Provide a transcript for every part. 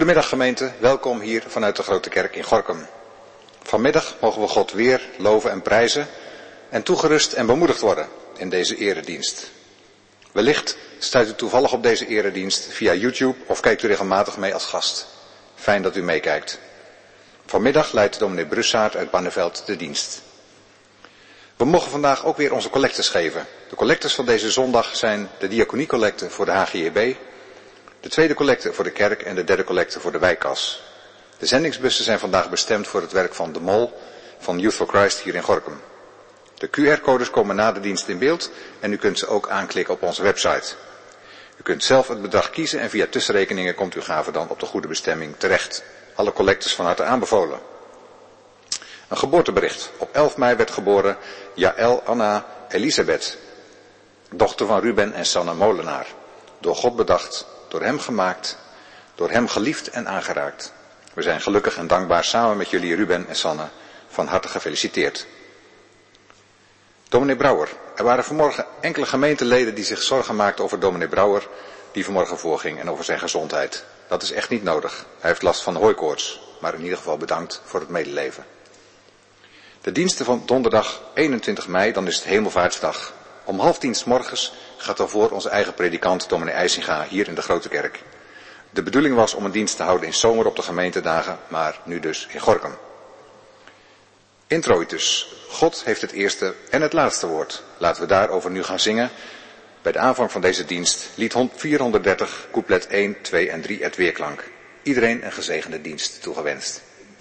Goedemiddag gemeente, welkom hier vanuit de Grote Kerk in Gorinchem. Vanmiddag mogen we God weer loven en prijzen en toegerust en bemoedigd worden in deze eredienst. Wellicht stuit u toevallig op deze eredienst via YouTube of kijkt u regelmatig mee als gast. Fijn dat u meekijkt. Vanmiddag leidt dominee Brussaert uit Barneveld de dienst. We mogen vandaag ook weer onze collectes geven. De collectes van deze zondag zijn de diaconiecollecte voor de HGEB, de tweede collecte voor de kerk en de derde collecte voor de wijkkas. De zendingsbussen zijn vandaag bestemd voor het werk van de Mol van Youth for Christ hier in Gorinchem. De QR-codes komen na de dienst in beeld en u kunt ze ook aanklikken op onze website. U kunt zelf het bedrag kiezen en via tussenrekeningen komt uw gave dan op de goede bestemming terecht. Alle collectes van harte aanbevolen. Een geboortebericht. Op 11 mei werd geboren Jaël Anna Elisabeth, dochter van Ruben en Sanne Molenaar. Door God bedacht, door hem gemaakt, door hem geliefd en aangeraakt. We zijn gelukkig en dankbaar samen met jullie Ruben en Sanne. Van harte gefeliciteerd. Dominee Brouwer. Er waren vanmorgen enkele gemeenteleden die zich zorgen maakten over dominee Brouwer, die vanmorgen voorging, en over zijn gezondheid. Dat is echt niet nodig. Hij heeft last van hooikoorts, maar in ieder geval bedankt voor het medeleven. De diensten van donderdag 21 mei, dan is het Hemelvaartsdag. Om 9:30 's gaat daarvoor onze eigen predikant dominee IJsinga hier in de Grote Kerk. De bedoeling was om een dienst te houden in zomer op de gemeentedagen, maar nu dus in Gorinchem. Introitus. God heeft het eerste en het laatste woord. Laten we daarover nu gaan zingen. Bij de aanvang van deze dienst, lied 430, couplet 1, 2 en 3, het weerklank. Iedereen een gezegende dienst toegewenst.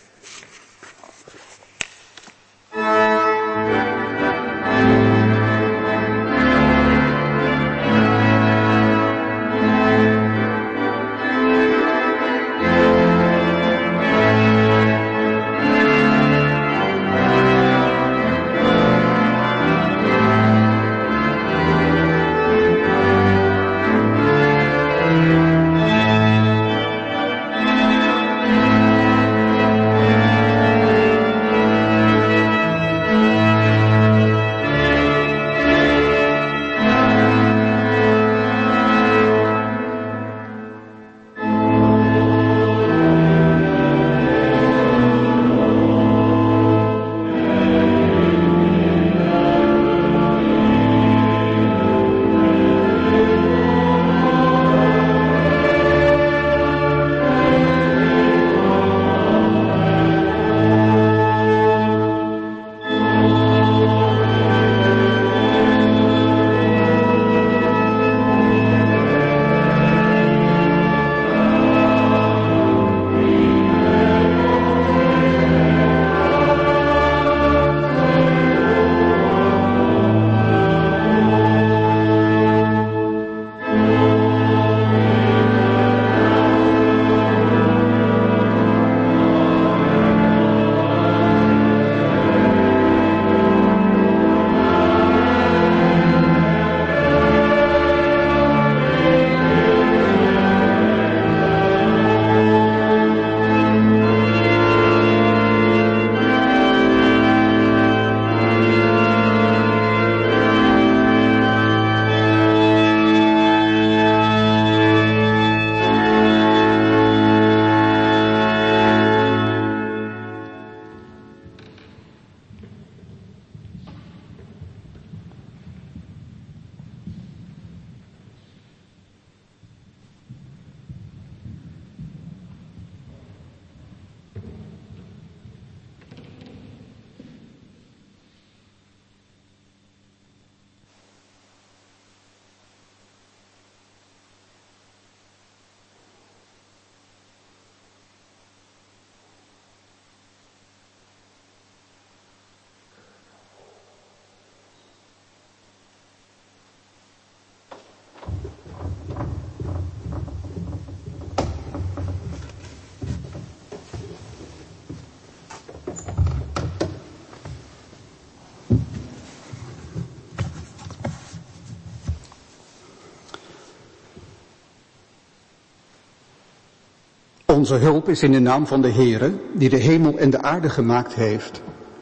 Onze hulp is in de naam van de Heere, die de hemel en de aarde gemaakt heeft.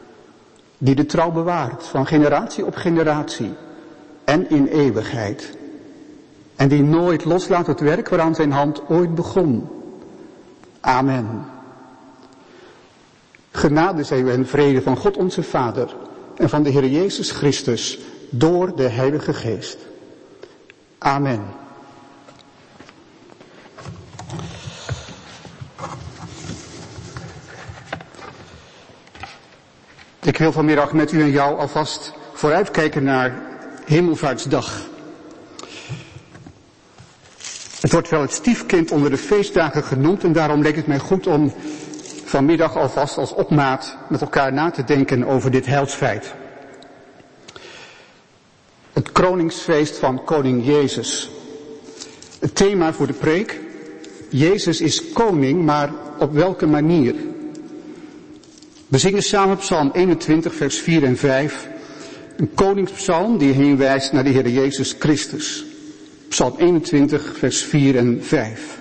Die de trouw bewaart van generatie op generatie en in eeuwigheid. En die nooit loslaat het werk waaraan zijn hand ooit begon. Amen. Genade zij u en vrede van God onze Vader en van de Heer Jezus Christus door de Heilige Geest. Amen. Ik wil vanmiddag met u en jou alvast vooruitkijken naar Hemelvaartsdag. Het wordt wel het stiefkind onder de feestdagen genoemd en daarom leek het mij goed om vanmiddag alvast als opmaat met elkaar na te denken over dit heilsfeit. Het kroningsfeest van koning Jezus. Het thema voor de preek: Jezus is koning, maar op welke manier? We zingen samen Psalm 21 vers 4 en 5. Een koningspsalm die heen wijst naar de Heer Jezus Christus. Psalm 21 vers 4 en 5.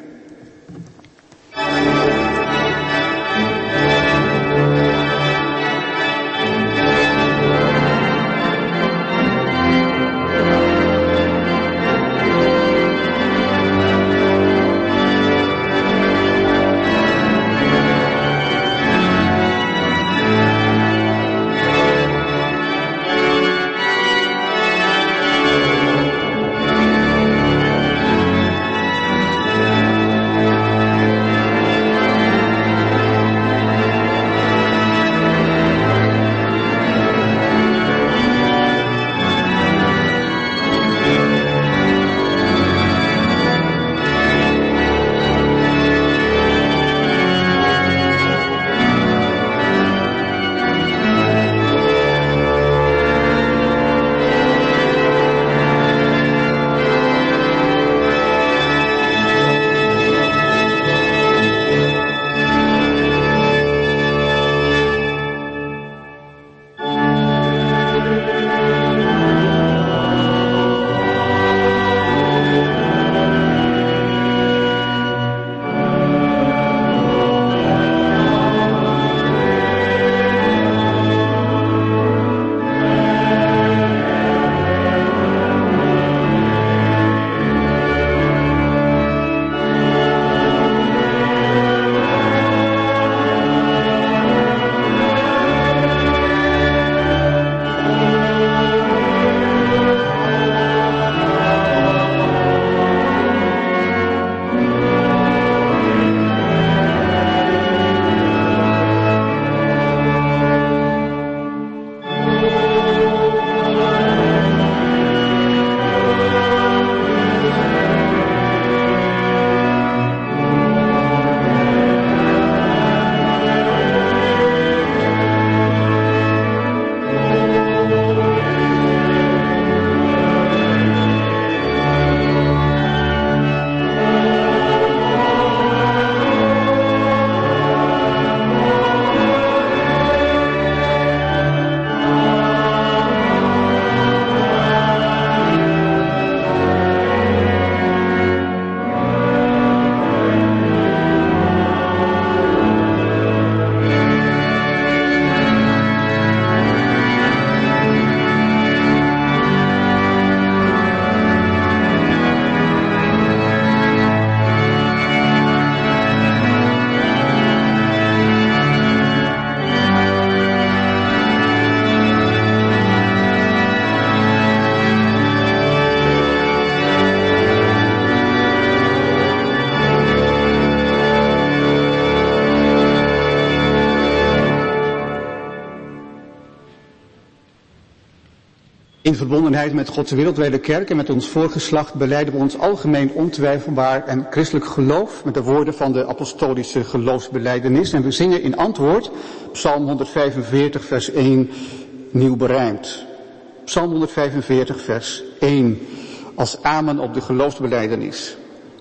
In verbondenheid met Gods wereldwijde kerk en met ons voorgeslacht belijden we ons algemeen ontwijfelbaar en christelijk geloof met de woorden van de apostolische geloofsbelijdenis. En we zingen in antwoord Psalm 145 vers 1 nieuw berijmd. Psalm 145 vers 1 als amen op de geloofsbelijdenis.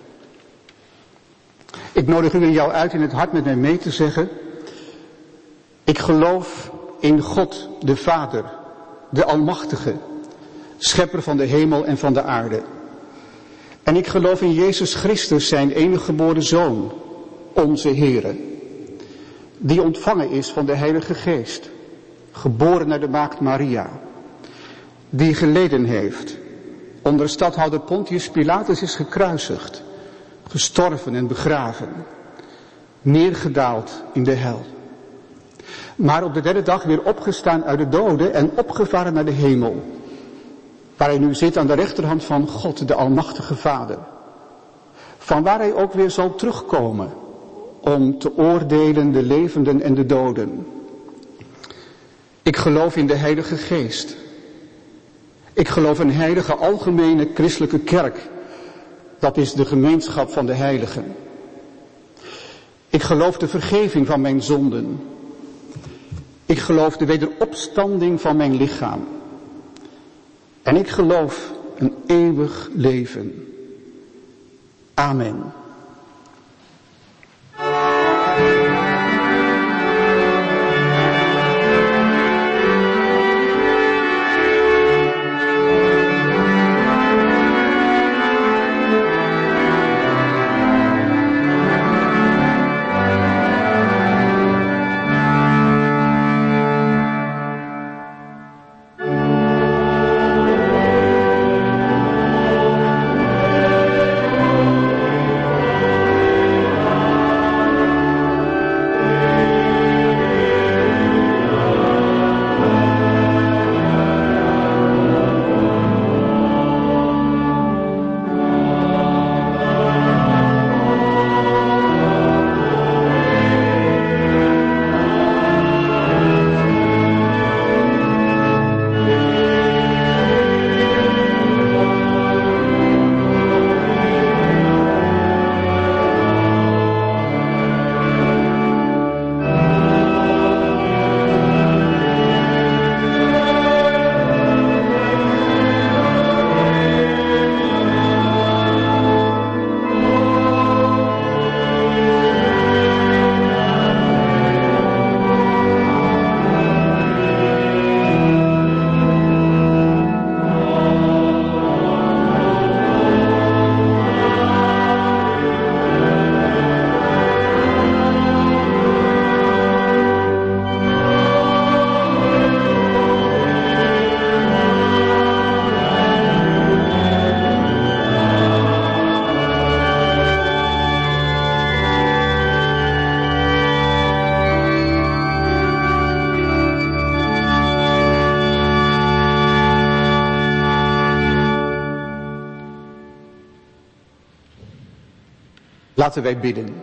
Ik nodig u en jou uit in het hart met mij mee te zeggen: ik geloof in God de Vader, de Almachtige, schepper van de hemel en van de aarde. En ik geloof in Jezus Christus, zijn enige geboren Zoon, onze Heere, die ontvangen is van de Heilige Geest, geboren naar de maagd Maria, die geleden heeft, onder stadhouder Pontius Pilatus is gekruisigd, gestorven en begraven, neergedaald in de hel. Maar op de derde dag weer opgestaan uit de doden en opgevaren naar de hemel. Waar hij nu zit aan de rechterhand van God, de Almachtige Vader. Van waar hij ook weer zal terugkomen om te oordelen de levenden en de doden. Ik geloof in de Heilige Geest. Ik geloof in een heilige algemene christelijke kerk. Dat is de gemeenschap van de heiligen. Ik geloof de vergeving van mijn zonden. Ik geloof de wederopstanding van mijn lichaam. En ik geloof een eeuwig leven. Amen. Laten wij bidden.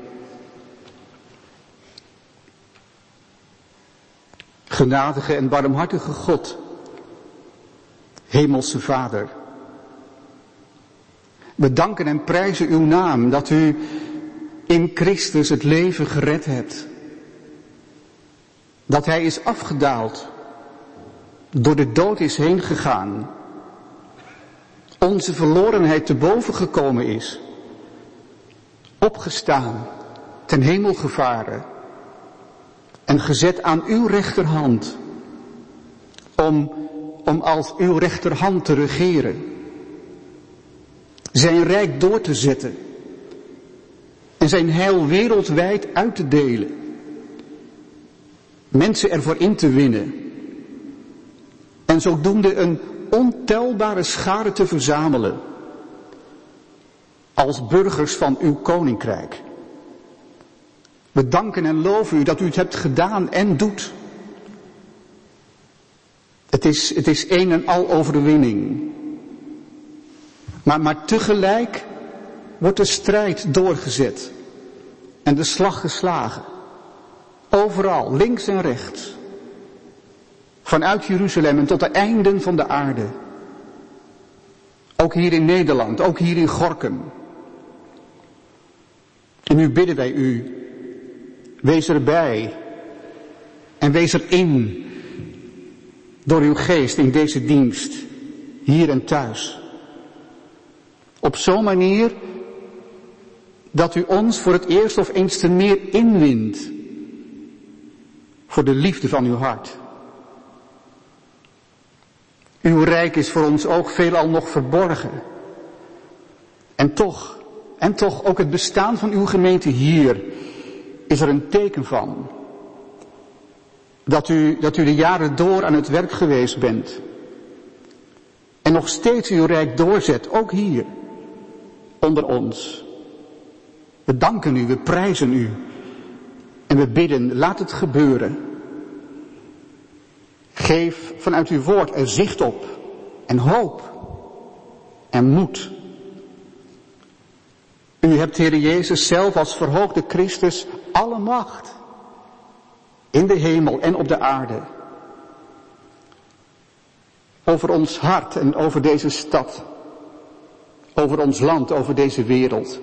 Genadige en barmhartige God, Hemelse Vader. We danken en prijzen uw naam dat u in Christus het leven gered hebt. Dat hij is afgedaald, door de dood is heen gegaan. Onze verlorenheid te boven gekomen is. Opgestaan, ten hemel gevaren en gezet aan uw rechterhand om als uw rechterhand te regeren, zijn rijk door te zetten en zijn heil wereldwijd uit te delen, mensen ervoor in te winnen en zodoende een ontelbare schare te verzamelen als burgers van uw koninkrijk. We danken en loven u dat u het hebt gedaan en doet. Het is een en al overwinning. Maar tegelijk wordt de strijd doorgezet en de slag geslagen. Overal, links en rechts. Vanuit Jeruzalem en tot de einden van de aarde. Ook hier in Nederland, ook hier in Gorinchem. En nu bidden wij u, wees erbij en wees erin door uw geest in deze dienst, hier en thuis. Op zo'n manier dat u ons voor het eerst of eens te meer inwint voor de liefde van uw hart. Uw rijk is voor ons ook veelal nog verborgen. En toch ook het bestaan van uw gemeente hier is er een teken van. Dat u de jaren door aan het werk geweest bent. En nog steeds uw rijk doorzet, ook hier, onder ons. We danken u, we prijzen u En we bidden, laat het gebeuren. Geef vanuit uw woord er zicht op en hoop en moed. U hebt, Heere Jezus, zelf als verhoogde Christus alle macht in de hemel en op de aarde. Over ons hart en over deze stad, over ons land, over deze wereld.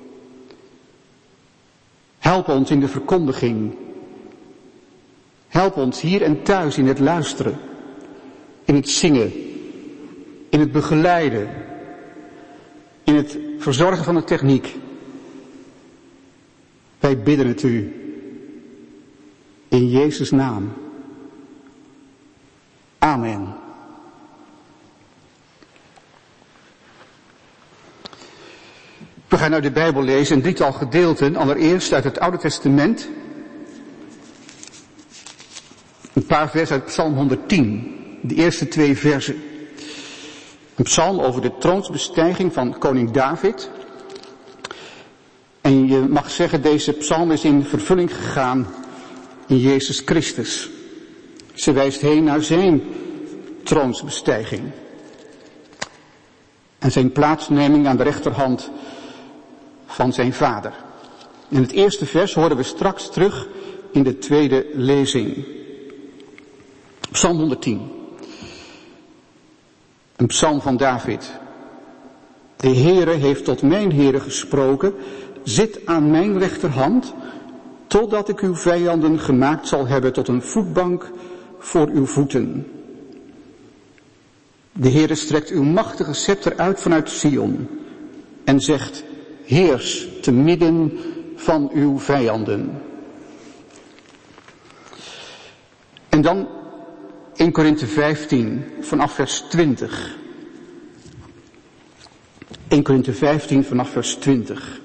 Help ons in de verkondiging. Help ons hier en thuis in het luisteren, in het zingen, in het begeleiden, in het verzorgen van de techniek. Wij bidden het u in Jezus' naam. Amen. We gaan uit de Bijbel lezen een drietal gedeelten, allereerst uit het Oude Testament. Een paar versen uit Psalm 110, de eerste 2 versen. Een psalm over de troonsbestijging van koning David. En je mag zeggen, deze psalm is in vervulling gegaan in Jezus Christus. Ze wijst heen naar zijn troonsbestijging. En zijn plaatsneming aan de rechterhand van zijn vader. In het eerste vers horen we straks terug in de tweede lezing. Psalm 110. Een psalm van David. De Heere heeft tot mijn Heere gesproken, zit aan mijn rechterhand, totdat ik uw vijanden gemaakt zal hebben tot een voetbank voor uw voeten. De Heere strekt uw machtige scepter uit vanuit Sion en zegt, heers te midden van uw vijanden. En dan 1 Korinthe 15 vanaf vers 20. 1 Korinthe 15 vanaf vers 20.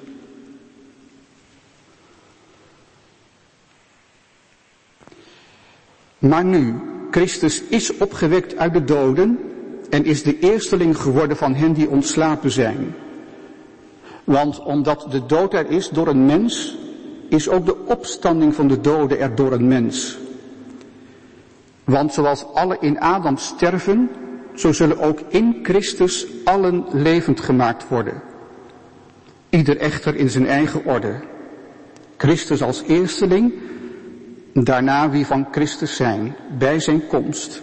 Maar nu, Christus is opgewekt uit de doden en is de eersteling geworden van hen die ontslapen zijn. Want omdat de dood er is door een mens, is ook de opstanding van de doden er door een mens. Want zoals alle in Adam sterven, zo zullen ook in Christus allen levend gemaakt worden. Ieder echter in zijn eigen orde. Christus als eersteling, daarna wie van Christus zijn, bij zijn komst.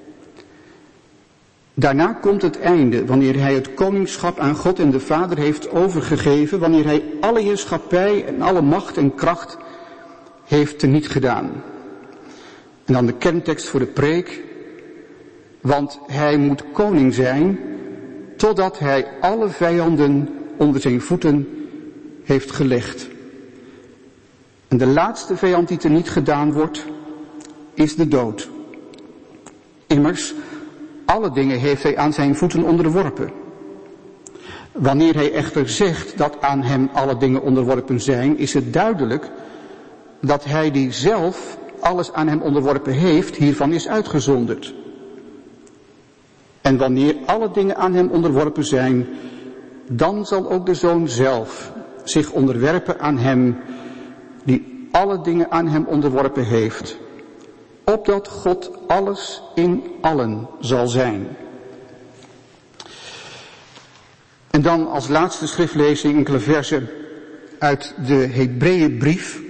Daarna komt het einde, wanneer hij het koningschap aan God en de Vader heeft overgegeven, wanneer hij alle heerschappij en alle macht en kracht heeft teniet gedaan. En dan de kerntekst voor de preek, want hij moet koning zijn, totdat hij alle vijanden onder zijn voeten heeft gelegd. En de laatste vijand die teniet gedaan wordt, is de dood. Immers, alle dingen heeft hij aan zijn voeten onderworpen. Wanneer hij echter zegt dat aan hem alle dingen onderworpen zijn, is het duidelijk dat hij die zelf alles aan hem onderworpen heeft, hiervan is uitgezonderd. En wanneer alle dingen aan hem onderworpen zijn, dan zal ook de Zoon zelf zich onderwerpen aan hem die alle dingen aan hem onderworpen heeft, opdat God alles in allen zal zijn. En dan als laatste schriftlezing enkele versen uit de Hebreeënbrief,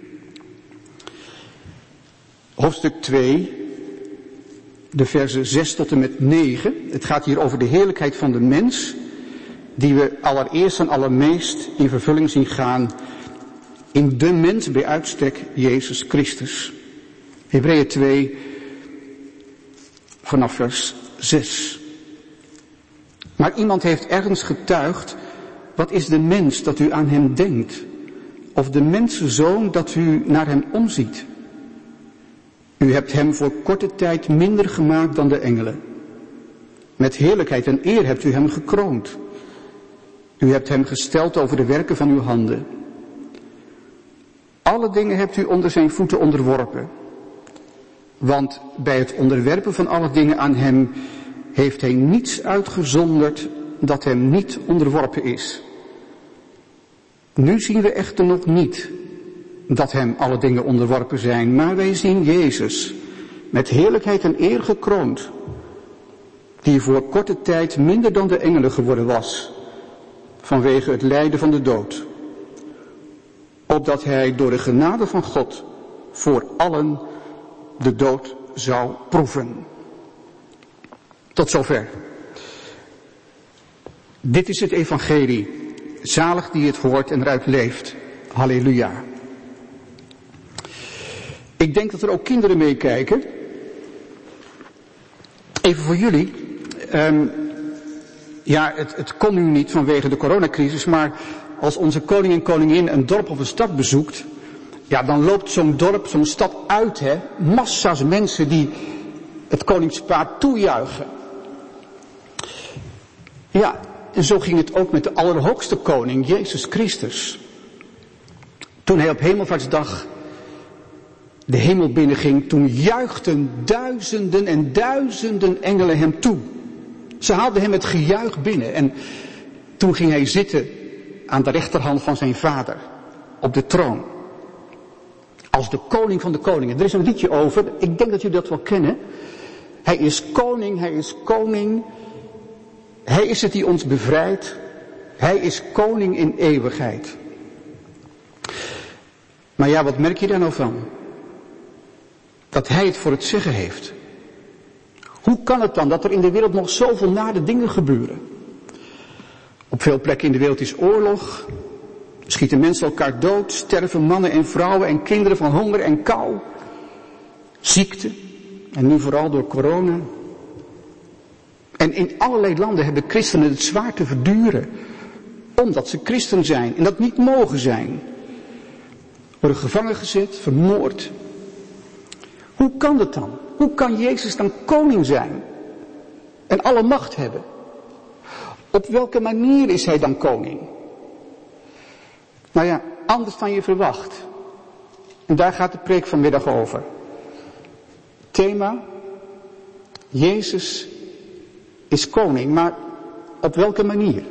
hoofdstuk 2, de versen 6 tot en met 9. Het gaat hier over de heerlijkheid van de mens, die we allereerst en allermeest in vervulling zien gaan in de mens bij uitstek, Jezus Christus. Hebreeën 2, vanaf vers 6. Maar iemand heeft ergens getuigd, wat is de mens dat u aan hem denkt? Of de mensenzoon dat u naar hem omziet? U hebt hem voor korte tijd minder gemaakt dan de engelen. Met heerlijkheid en eer hebt u hem gekroond. U hebt hem gesteld over de werken van uw handen. Alle dingen hebt u onder zijn voeten onderworpen. Want bij het onderwerpen van alle dingen aan hem heeft hij niets uitgezonderd dat hem niet onderworpen is. Nu zien we echter nog niet dat hem alle dingen onderworpen zijn. Maar wij zien Jezus met heerlijkheid en eer gekroond, die voor korte tijd minder dan de engelen geworden was, vanwege het lijden van de dood, opdat hij door de genade van God voor allen de dood zou proeven. Tot zover. Dit is het evangelie. Zalig die het hoort en eruit leeft. Halleluja. Ik denk dat er ook kinderen meekijken. Even voor jullie. Het kon nu niet vanwege de coronacrisis, maar als onze koning en koningin een dorp of een stad bezoekt, ja, dan loopt zo'n dorp, zo'n stad uit, hè. Massa's mensen die het koningspaar toejuichen. Ja, en zo ging het ook met de Allerhoogste Koning, Jezus Christus. Toen hij op Hemelvaartsdag de hemel binnenging, toen juichten duizenden en duizenden engelen hem toe. Ze haalden hem met gejuich binnen en toen ging hij zitten aan de rechterhand van zijn vader, op de troon. Als de koning van de koningen. Er is een liedje over, ik denk dat jullie dat wel kennen. Hij is koning, hij is koning. Hij is het die ons bevrijdt. Hij is koning in eeuwigheid. Maar ja, wat merk je daar nou van? Dat hij het voor het zeggen heeft. Hoe kan het dan dat er in de wereld nog zoveel nare dingen gebeuren? Op veel plekken in de wereld is oorlog. Schieten mensen elkaar dood. Sterven mannen en vrouwen en kinderen van honger en kou. Ziekte. En nu vooral door corona. En in allerlei landen hebben christenen het zwaar te verduren. Omdat ze christen zijn en dat niet mogen zijn. Worden gevangen gezet, vermoord. Hoe kan dat dan? Hoe kan Jezus dan koning zijn? En alle macht hebben? Op welke manier is hij dan koning? Nou ja, anders dan je verwacht. En daar gaat de preek vanmiddag over. Thema: Jezus is koning, maar op welke manier?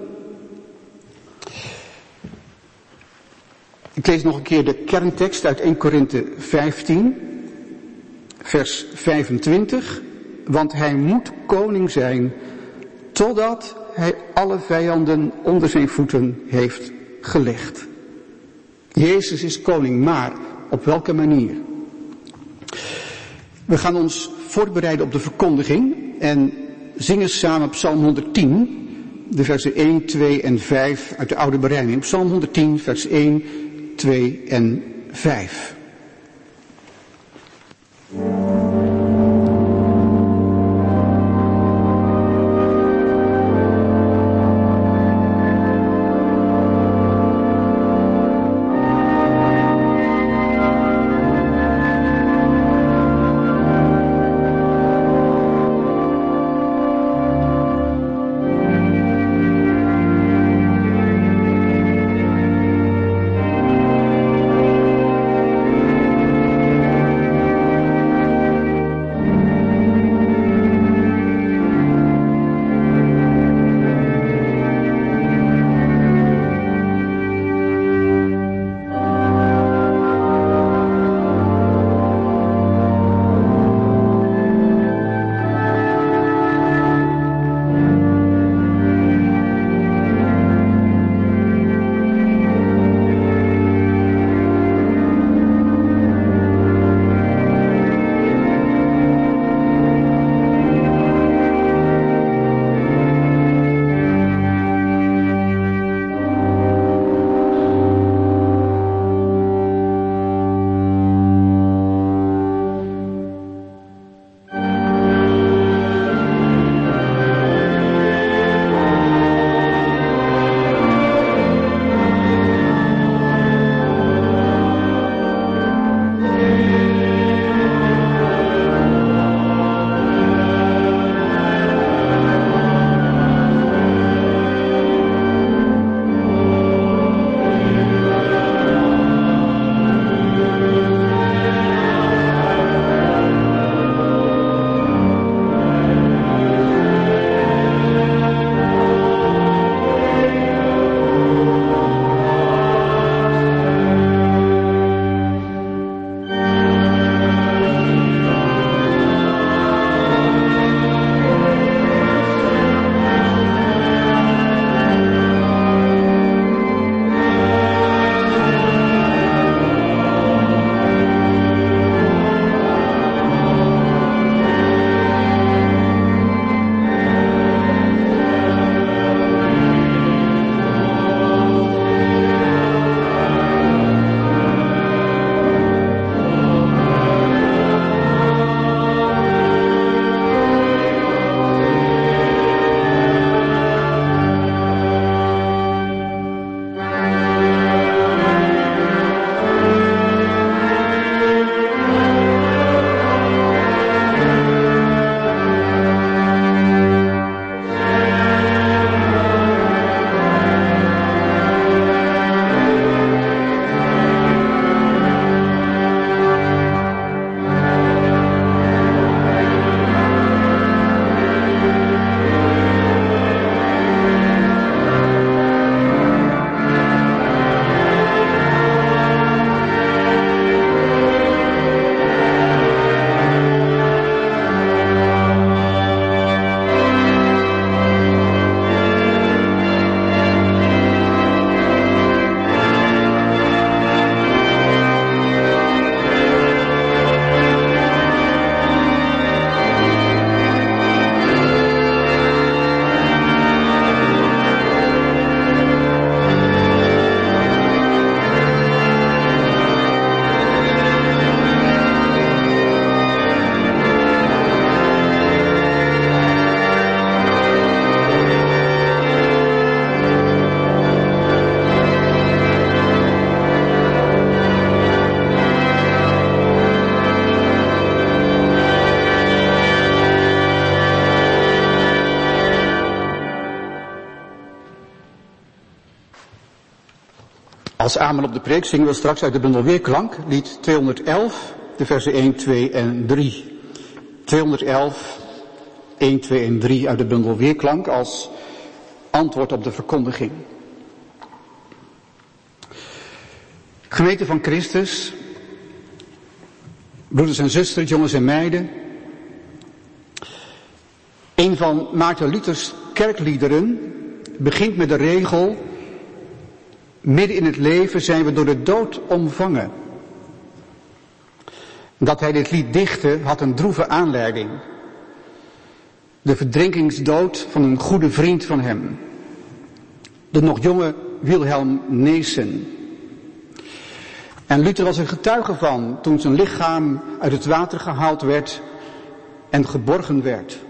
Ik lees nog een keer de kerntekst uit 1 Korinthe 15, vers 25. Want hij moet koning zijn, totdat hij alle vijanden onder zijn voeten heeft gelegd. Jezus is koning, maar op welke manier? We gaan ons voorbereiden op de verkondiging en zingen samen Psalm 110, de versen 1, 2 en 5 uit de oude berijming. Psalm 110, vers 1, 2 en 5. Als amen op de preek zingen we straks uit de bundel Weerklank, lied 211, de versen 1, 2 en 3. 211, 1, 2 en 3 uit de bundel Weerklank als antwoord op de verkondiging. Gemeente van Christus, broeders en zusters, jongens en meiden. Een van Maarten Luthers kerkliederen begint met de regel: midden in het leven zijn we door de dood omvangen. Dat hij dit lied dichtte had een droeve aanleiding. De verdrinkingsdood van een goede vriend van hem. De nog jonge Wilhelm Neessen. En Luther was er getuige van toen zijn lichaam uit het water gehaald werd en geborgen werd.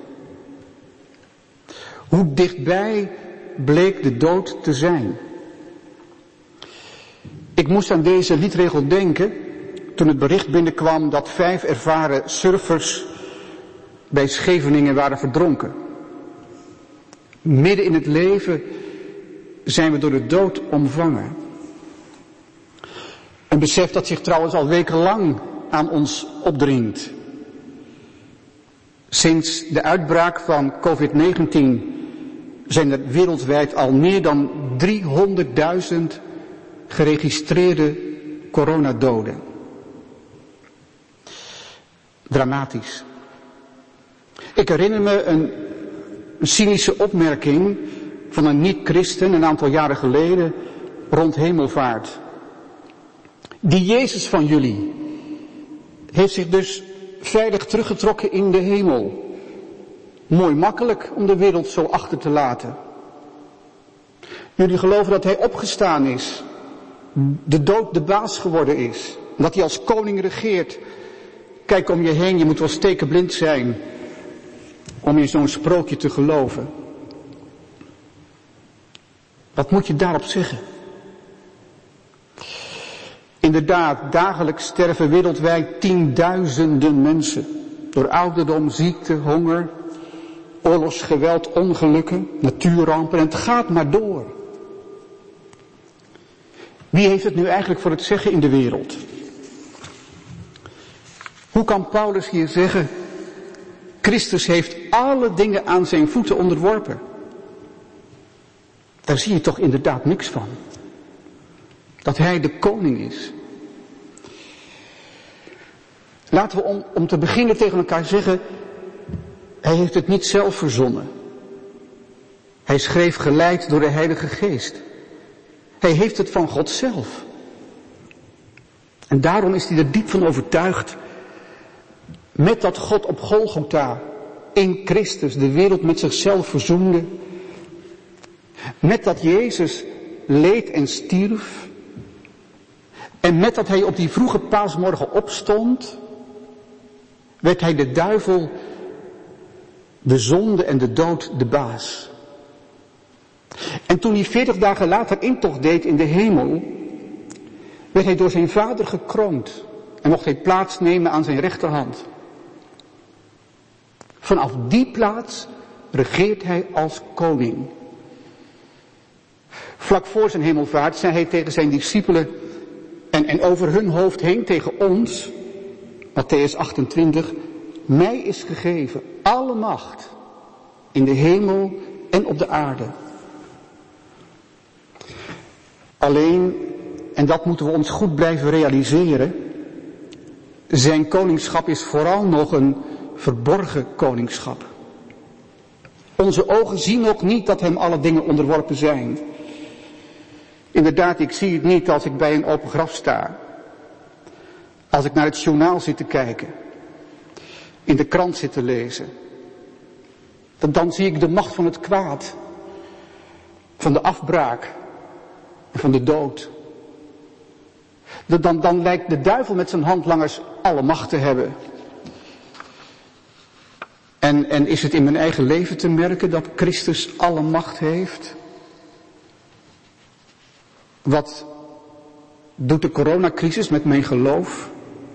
Hoe dichtbij bleek de dood te zijn. Ik moest aan deze liedregel denken toen het bericht binnenkwam dat 5 ervaren surfers bij Scheveningen waren verdronken. Midden in het leven zijn we door de dood omvangen. Een besef dat zich trouwens al wekenlang aan ons opdringt. Sinds de uitbraak van COVID-19 zijn er wereldwijd al meer dan 300.000 geregistreerde coronadoden. Dramatisch. Ik herinner me een cynische opmerking van een niet-christen een aantal jaren geleden rond hemelvaart. Die Jezus van jullie heeft zich dus veilig teruggetrokken in de hemel. Mooi makkelijk om de wereld zo achter te laten. Jullie geloven dat hij opgestaan is, de dood de baas geworden is, dat hij als koning regeert. Kijk om je heen, je moet wel stekenblind zijn om in zo'n sprookje te geloven. Wat moet je daarop zeggen? Inderdaad, dagelijks sterven wereldwijd tienduizenden mensen. Door ouderdom, ziekte, honger, oorlogsgeweld, ongelukken, natuurrampen. En het gaat maar door. Wie heeft het nu eigenlijk voor het zeggen in de wereld? Hoe kan Paulus hier zeggen: Christus heeft alle dingen aan zijn voeten onderworpen? Daar zie je toch inderdaad niks van. Dat hij de koning is. Laten we om te beginnen tegen elkaar zeggen: hij heeft het niet zelf verzonnen. Hij schreef geleid door de Heilige Geest. Hij heeft het van God zelf. En daarom is hij er diep van overtuigd, met dat God op Golgotha in Christus de wereld met zichzelf verzoende, met dat Jezus leed en stierf, en met dat hij op die vroege paasmorgen opstond, werd hij de duivel, de zonde en de dood de baas. En toen hij 40 dagen later intocht deed in de hemel, werd hij door zijn Vader gekroond en mocht hij plaatsnemen aan zijn rechterhand. Vanaf die plaats regeert hij als koning. Vlak voor zijn hemelvaart zei hij tegen zijn discipelen en over hun hoofd heen tegen ons, Mattheüs 28, mij is gegeven alle macht in de hemel en op de aarde. Alleen, en dat moeten we ons goed blijven realiseren, zijn koningschap is vooral nog een verborgen koningschap. Onze ogen zien ook niet dat hem alle dingen onderworpen zijn. Inderdaad, ik zie het niet als ik bij een open graf sta. Als ik naar het journaal zit te kijken. In de krant zit te lezen. Dan zie ik de macht van het kwaad. Van de afbraak. En van de dood. Dan lijkt de duivel met zijn handlangers alle macht te hebben. En is het in mijn eigen leven te merken dat Christus alle macht heeft? Wat doet de coronacrisis met mijn geloof?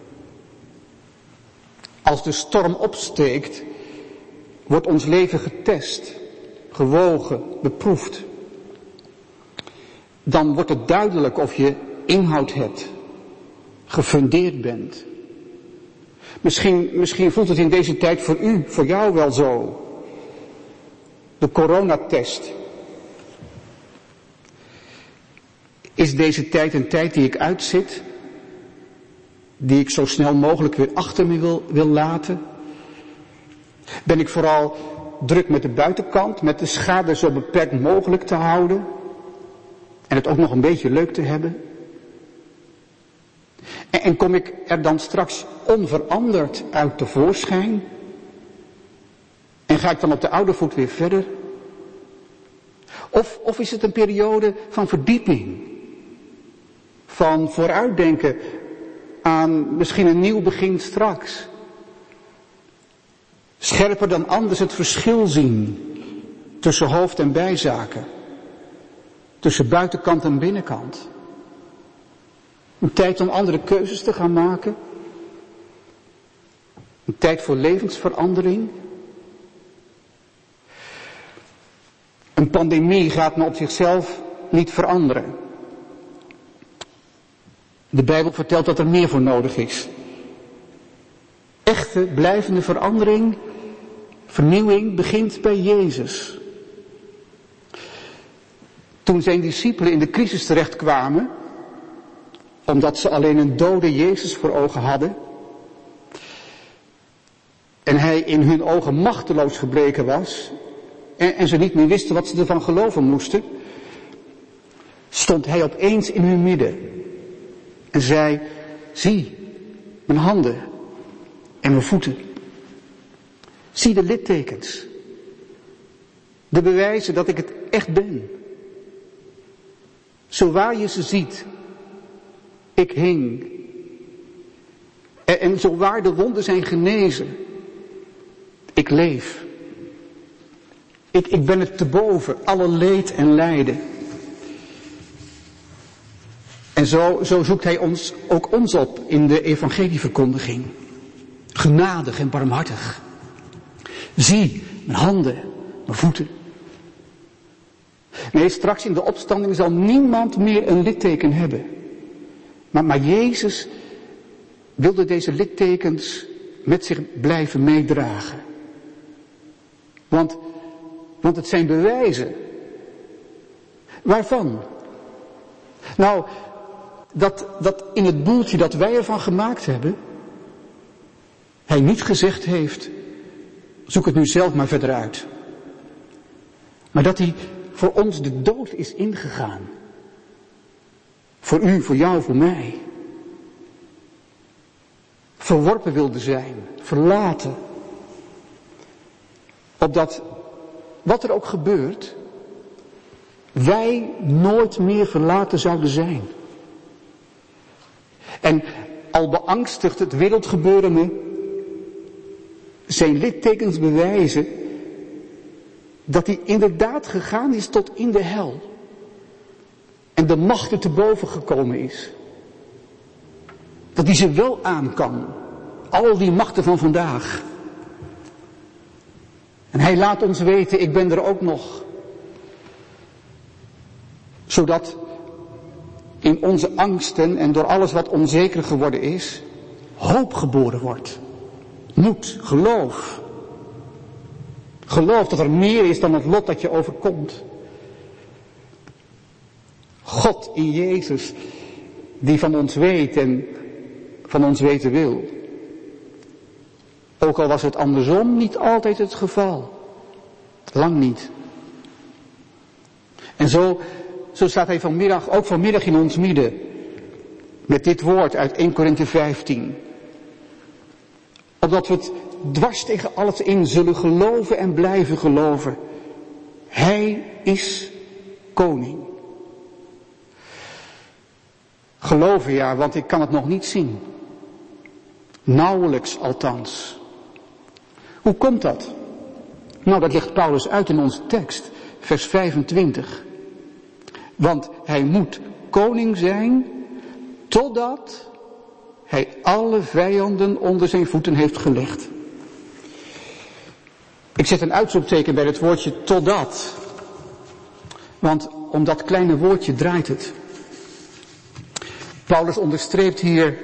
Als de storm opsteekt, wordt ons leven getest, gewogen, beproefd. Dan wordt het duidelijk of je inhoud hebt, gefundeerd bent. Misschien voelt het in deze tijd voor u, voor jou wel zo. De coronatest. Is deze tijd een tijd die ik uitzit? Die ik zo snel mogelijk weer achter me wil laten? Ben ik vooral druk met de buitenkant, met de schade zo beperkt mogelijk te houden? En het ook nog een beetje leuk te hebben? En kom ik er dan straks onveranderd uit tevoorschijn? En ga ik dan op de oude voet weer verder? Of is het een periode van verdieping? Van vooruitdenken aan misschien een nieuw begin straks? Scherper dan anders het verschil zien tussen hoofd- en bijzaken. Tussen buitenkant en binnenkant. Een tijd om andere keuzes te gaan maken. Een tijd voor levensverandering. Een pandemie gaat me op zichzelf niet veranderen. De Bijbel vertelt dat er meer voor nodig is. Echte, blijvende verandering, vernieuwing begint bij Jezus. Toen zijn discipelen in de crisis terechtkwamen, omdat ze alleen een dode Jezus voor ogen hadden, en hij in hun ogen machteloos gebleken was, en ze niet meer wisten wat ze ervan geloven moesten, stond hij opeens in hun midden en zei: zie, mijn handen en mijn voeten. Zie de littekens. De bewijzen dat ik het echt ben. Zo waar je ze ziet. Ik hing. En zo waar de wonden zijn genezen. Ik leef. Ik ben het te boven, alle leed en lijden. En zo zoekt hij ook ons op in de evangelieverkondiging. Genadig en barmhartig. Zie, mijn handen, mijn voeten. Nee, straks in de opstanding zal niemand meer een litteken hebben. Maar Jezus wilde deze littekens met zich blijven meedragen. Want het zijn bewijzen. Waarvan? Nou, dat in het boeltje dat wij ervan gemaakt hebben, hij niet gezegd heeft: zoek het nu zelf maar verder uit. Maar dat hij voor ons de dood is ingegaan. Voor u, voor jou, voor mij. Verworpen wilde zijn, verlaten. Opdat, wat er ook gebeurt, wij nooit meer verlaten zouden zijn. En al beangstigt het wereldgebeuren me, zijn littekens bewijzen dat hij inderdaad gegaan is tot in de hel. En de machten te boven gekomen is. Dat hij ze wel aan kan. Al die machten van vandaag. En hij laat ons weten, ik ben er ook nog. Zodat in onze angsten en door alles wat onzeker geworden is, hoop geboren wordt. Moed, geloof. Geloof dat er meer is dan het lot dat je overkomt. God in Jezus, die van ons weet en van ons weten wil. Ook al was het andersom niet altijd het geval. Lang niet. En zo staat hij vanmiddag in ons midden. Met dit woord uit 1 Korinthe 15. Opdat we het dwars tegen alles in zullen geloven en blijven geloven. Hij is koning. Geloven, ja, want ik kan het nog niet zien. Nauwelijks althans. Hoe komt dat? Nou, dat legt Paulus uit in onze tekst, vers 25. Want hij moet koning zijn, totdat hij alle vijanden onder zijn voeten heeft gelegd. Ik zet een uitroepteken bij het woordje totdat. Want om dat kleine woordje draait het. Paulus onderstreept hier,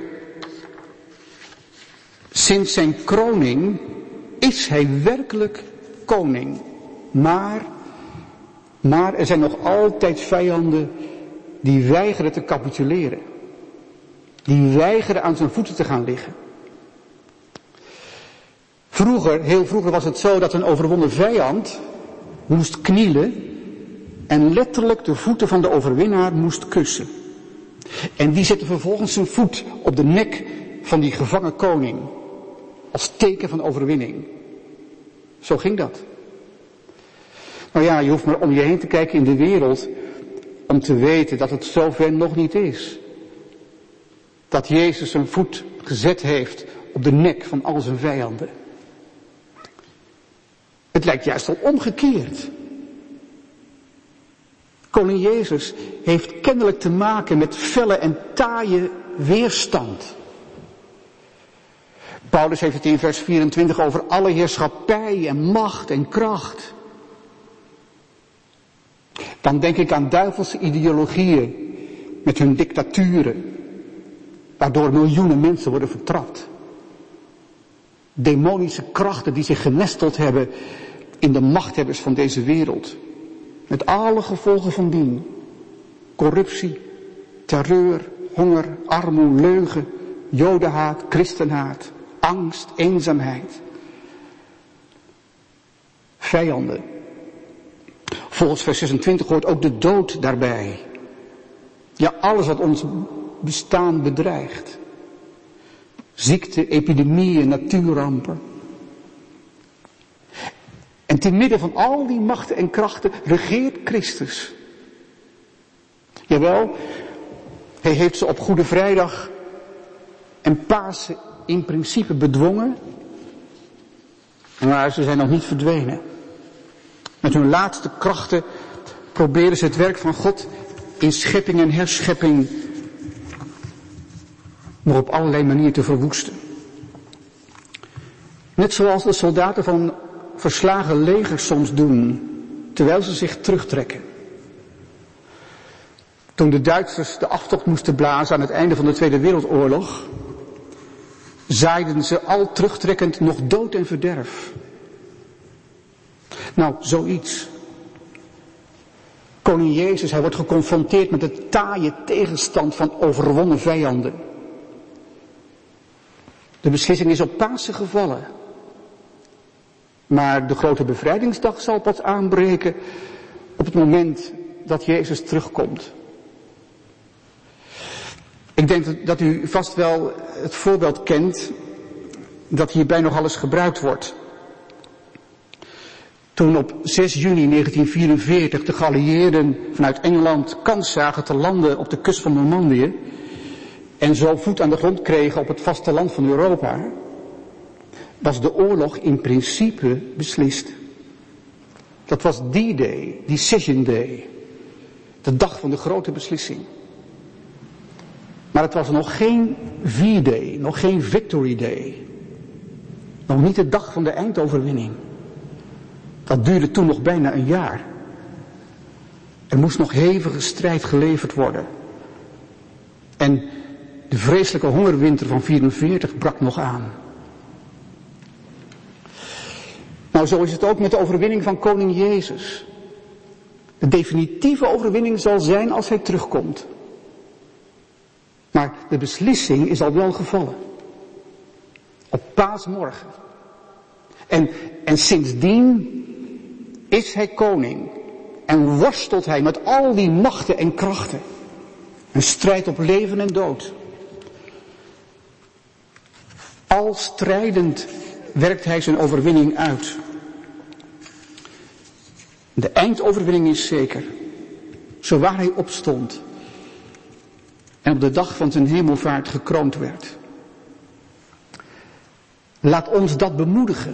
sinds zijn kroning is hij werkelijk koning. Maar er zijn nog altijd vijanden die weigeren te capituleren. Die weigeren aan zijn voeten te gaan liggen. Heel vroeger was het zo dat een overwonnen vijand moest knielen en letterlijk de voeten van de overwinnaar moest kussen. En die zette vervolgens zijn voet op de nek van die gevangen koning. Als teken van overwinning. Zo ging dat. Nou ja, je hoeft maar om je heen te kijken in de wereld om te weten dat het zover nog niet is. Dat Jezus zijn voet gezet heeft op de nek van al zijn vijanden. Het lijkt juist al omgekeerd. Koning Jezus heeft kennelijk te maken met felle en taaie weerstand. Paulus heeft het in vers 24 over alle heerschappij en macht en kracht. Dan denk ik aan duivelse ideologieën met hun dictaturen, waardoor miljoenen mensen worden vertrapt. Demonische krachten die zich genesteld hebben in de machthebbers van deze wereld. Met alle gevolgen van dien. Corruptie, terreur, honger, armoede, leugen, jodenhaat, christenhaat, angst, eenzaamheid. Vijanden. Volgens vers 26 hoort ook de dood daarbij. Ja, alles wat ons bestaan bedreigt. Ziekte, epidemieën, natuurrampen. En te midden van al die machten en krachten regeert Christus. Jawel, hij heeft ze op Goede Vrijdag en Pasen in principe bedwongen. Maar ze zijn nog niet verdwenen. Met hun laatste krachten proberen ze het werk van God in schepping en herschepping nog op allerlei manieren te verwoesten. Net zoals de soldaten van verslagen legers soms doen, terwijl ze zich terugtrekken. Toen de Duitsers de aftocht moesten blazen aan het einde van de Tweede Wereldoorlog, zaaiden ze al terugtrekkend nog dood en verderf. Nou, zoiets. Koning Jezus, hij wordt geconfronteerd met de taaie tegenstand van overwonnen vijanden. De beslissing is op Pasen gevallen. Maar de grote bevrijdingsdag zal pas aanbreken op het moment dat Jezus terugkomt. Ik denk dat u vast wel het voorbeeld kent dat hierbij nogal eens gebruikt wordt. Toen op 6 juni 1944 de geallieerden vanuit Engeland kans zagen te landen op de kust van Normandië en zo voet aan de grond kregen op het vasteland van Europa, was de oorlog in principe beslist. Dat was D-Day, Decision Day, de dag van de grote beslissing. Maar het was nog geen V-Day, nog geen Victory Day. Nog niet de dag van de eindoverwinning. Dat duurde toen nog bijna een jaar. Er moest nog hevige strijd geleverd worden. En de vreselijke hongerwinter van 1944 brak nog aan. Nou, zo is het ook met de overwinning van koning Jezus. De definitieve overwinning zal zijn als hij terugkomt. Maar de beslissing is al wel gevallen. Op Paasmorgen. En sindsdien is hij koning. En worstelt hij met al die machten en krachten. Een strijd op leven en dood. Al strijdend werkt hij zijn overwinning uit. De eindoverwinning is zeker. Zowaar hij opstond. En op de dag van zijn hemelvaart gekroond werd. Laat ons dat bemoedigen.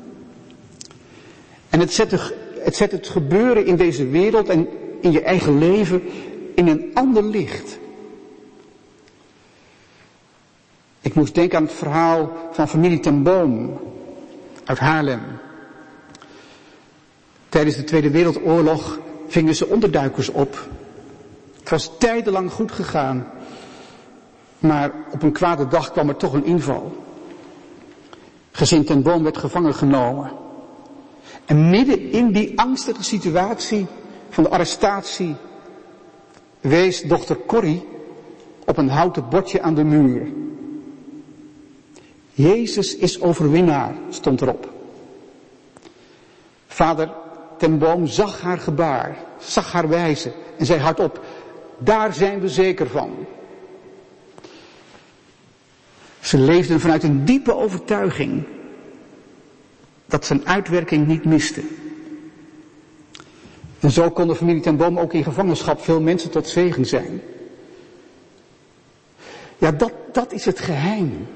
En het zet het gebeuren in deze wereld en in je eigen leven in een ander licht. Ik moest denken aan het verhaal van familie ten Boom uit Haarlem. Tijdens de Tweede Wereldoorlog vingen ze onderduikers op. Het was tijdenlang goed gegaan. Maar op een kwade dag kwam er toch een inval. Gezin Ten Boom werd gevangen genomen. En midden in die angstige situatie van de arrestatie wees dochter Corrie op een houten bordje aan de muur. Jezus is overwinnaar, stond erop. Vader Ten Boom zag haar gebaar, zag haar wijzen en zei hardop, daar zijn we zeker van. Ze leefden vanuit een diepe overtuiging dat zijn uitwerking niet miste. En zo kon de familie Ten Boom ook in gevangenschap veel mensen tot zegen zijn. Ja, dat is het geheim.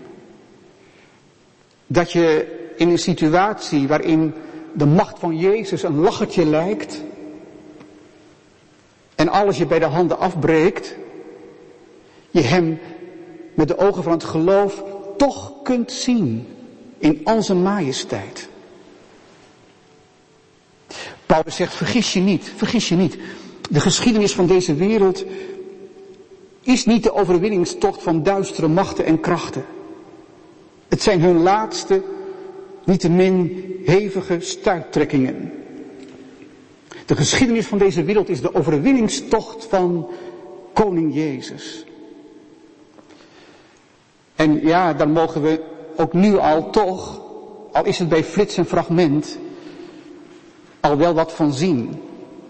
Dat je in een situatie waarin de macht van Jezus een lachertje lijkt en alles je bij de handen afbreekt, je hem met de ogen van het geloof toch kunt zien in al zijn majesteit. Paulus zegt, vergis je niet. De geschiedenis van deze wereld is niet de overwinningstocht van duistere machten en krachten. Het zijn hun laatste, niettemin hevige stuiptrekkingen. De geschiedenis van deze wereld is de overwinningstocht van koning Jezus. En ja, daar mogen we ook nu al toch, al is het bij flits en fragment, al wel wat van zien.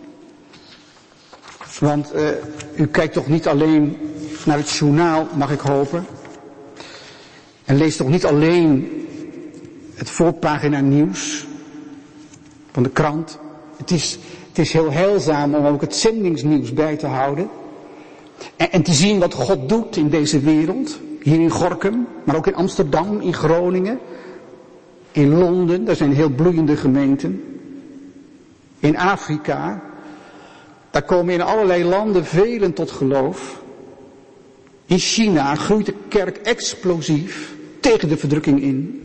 Want u kijkt toch niet alleen naar het journaal, mag ik hopen. En leest toch niet alleen het voorpagina nieuws van de krant. Het is heel heilzaam om ook het zendingsnieuws bij te houden. En te zien wat God doet in deze wereld. Hier in Gorinchem, maar ook in Amsterdam, in Groningen. In Londen, daar zijn heel bloeiende gemeenten. In Afrika, daar komen in allerlei landen velen tot geloof. In China groeit de kerk explosief tegen de verdrukking in.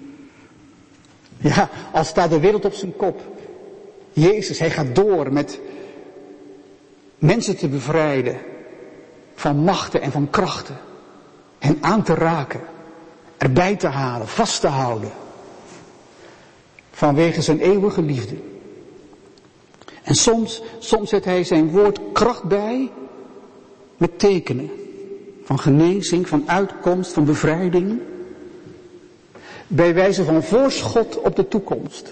Ja, al staat de wereld op zijn kop. Jezus, hij gaat door met mensen te bevrijden van machten en van krachten. Hen aan te raken, erbij te halen, vast te houden. Vanwege zijn eeuwige liefde. En soms zet hij zijn woord kracht bij met tekenen. Van genezing, van uitkomst, van bevrijding. Bij wijze van voorschot op de toekomst.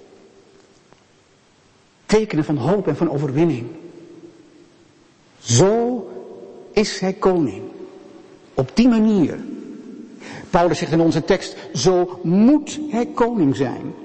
Tekenen van hoop en van overwinning. Zo is hij koning. Op die manier. Paulus zegt in onze tekst, zo moet hij koning zijn.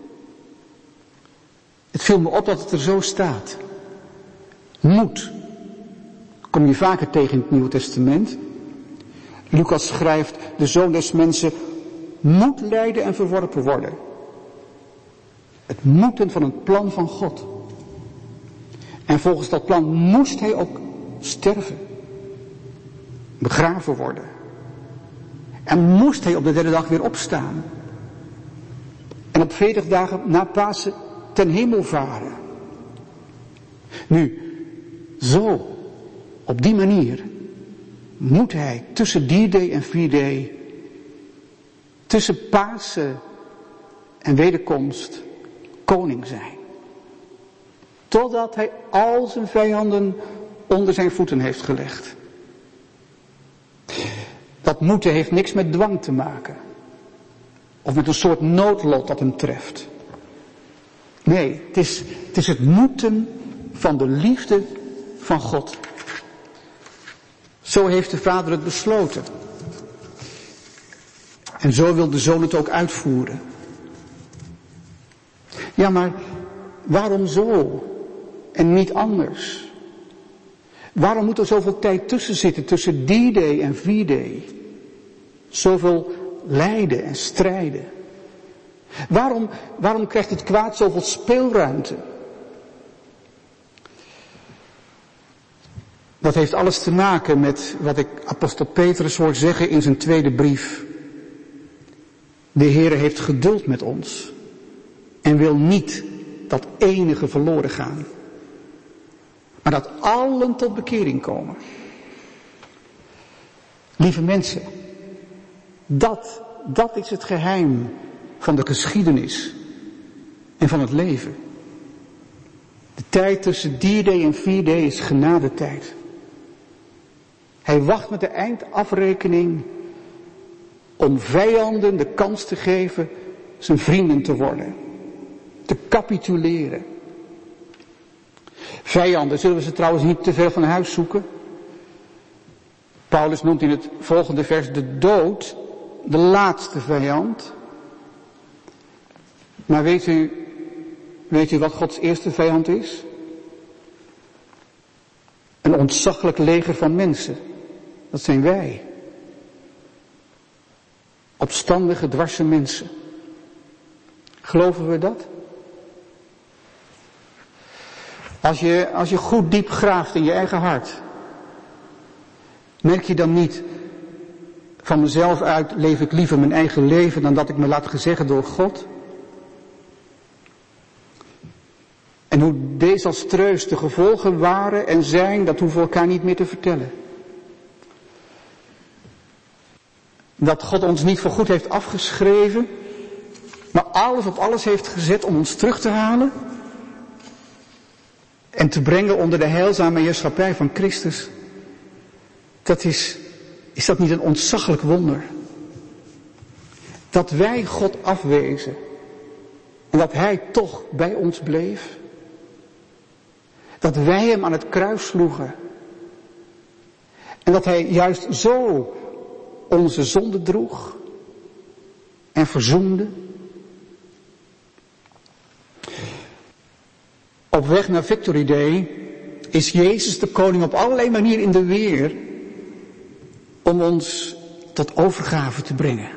Het viel me op dat het er zo staat. Moet. Kom je vaker tegen in het Nieuwe Testament. Lucas schrijft, de Zoon des Mensen moet lijden en verworpen worden. Het moeten van een plan van God. En volgens dat plan moest hij ook sterven. Begraven worden. En moest hij op de derde dag weer opstaan. En op 40 dagen na Pasen ten hemel varen. Nu, zo, op die manier, moet hij tussen D-Day en V-Day, tussen Pasen en wederkomst, koning zijn. Totdat hij al zijn vijanden onder zijn voeten heeft gelegd. Dat moeten heeft niks met dwang te maken. Of met een soort noodlot dat hem treft. Nee, het is het moeten van de liefde van God. Zo heeft de Vader het besloten. En zo wil de Zoon het ook uitvoeren. Ja, maar waarom zo en niet anders? Waarom moet er zoveel tijd tussen zitten, tussen D-Day en V-Day? Zoveel lijden en strijden. Waarom krijgt het kwaad zoveel speelruimte? Dat heeft alles te maken met wat ik apostel Petrus hoor zeggen in zijn tweede brief. De Heere heeft geduld met ons en wil niet dat enige verloren gaan, maar dat allen tot bekering komen. Lieve mensen, dat is het geheim van de geschiedenis en van het leven. De tijd tussen D-Day en V-Day is genadetijd. Hij wacht met de eindafrekening om vijanden de kans te geven zijn vrienden te worden. Te capituleren. Vijanden zullen we ze trouwens niet te ver van huis zoeken. Paulus noemt in het volgende vers de dood de laatste vijand. Maar weet u wat Gods eerste vijand is? Een ontzaglijk leger van mensen. Dat zijn wij. Opstandige, dwarse mensen. Geloven we dat? Als je goed diep graaft in je eigen hart, merk je dan niet, van mezelf uit leef ik liever mijn eigen leven dan dat ik me laat gezeggen door God? En hoe desastreus de gevolgen waren en zijn, dat hoeven we elkaar niet meer te vertellen. Dat God ons niet voor goed heeft afgeschreven, maar alles op alles heeft gezet om ons terug te halen en te brengen onder de heilzame heerschappij van Christus. Is dat niet een ontzaglijk wonder? Dat wij God afwezen en dat Hij toch bij ons bleef. Dat wij Hem aan het kruis sloegen. En dat Hij juist zo onze zonde droeg en verzoende. Op weg naar Victory Day is Jezus de koning op allerlei manieren in de weer om ons tot overgave te brengen.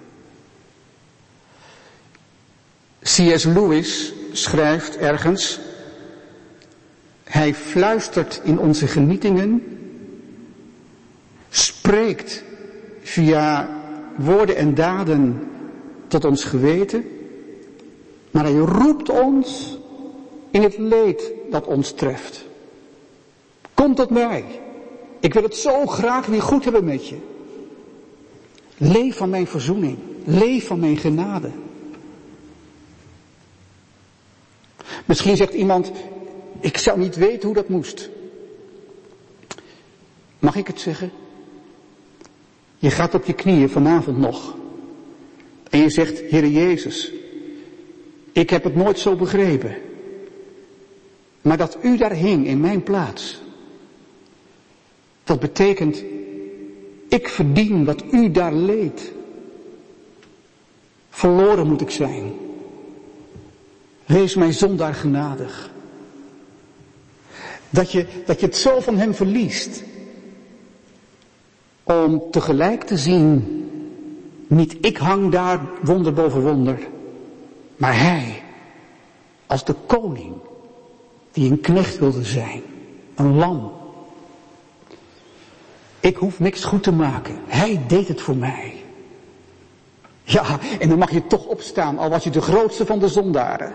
C.S. Lewis schrijft ergens: Hij fluistert in onze genietingen, spreekt via woorden en daden tot ons geweten, maar Hij roept ons in het leed dat ons treft. Kom tot mij. Ik wil het zo graag weer goed hebben met je. Leef van mijn verzoening. Leef van mijn genade. Misschien zegt iemand, ik zou niet weten hoe dat moest. Mag ik het zeggen? Je gaat op je knieën vanavond nog. En je zegt, Heere Jezus, ik heb het nooit zo begrepen. Maar dat u daar hing in mijn plaats. Dat betekent, ik verdien wat u daar leed. Verloren moet ik zijn. Wees mij zondaar genadig. Dat je het zo van hem verliest. Om tegelijk te zien, niet ik hang daar wonder boven wonder. Maar hij, als de koning, die een knecht wilde zijn. Een lam. Ik hoef niks goed te maken. Hij deed het voor mij. Ja, en dan mag je toch opstaan, al was je de grootste van de zondaren.